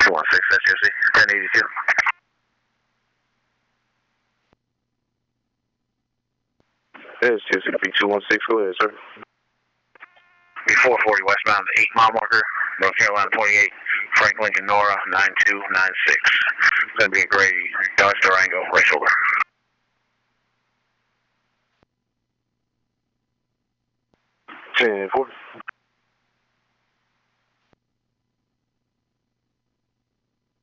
216, that's Jesse, 1082. That's Jesse, B216, go ahead, sir. B440 westbound, the 8 mile marker, North Carolina 28, Frank Lincoln Nora, 9296. It's going to be a gray Dodge Durango, right shoulder. Ten 40.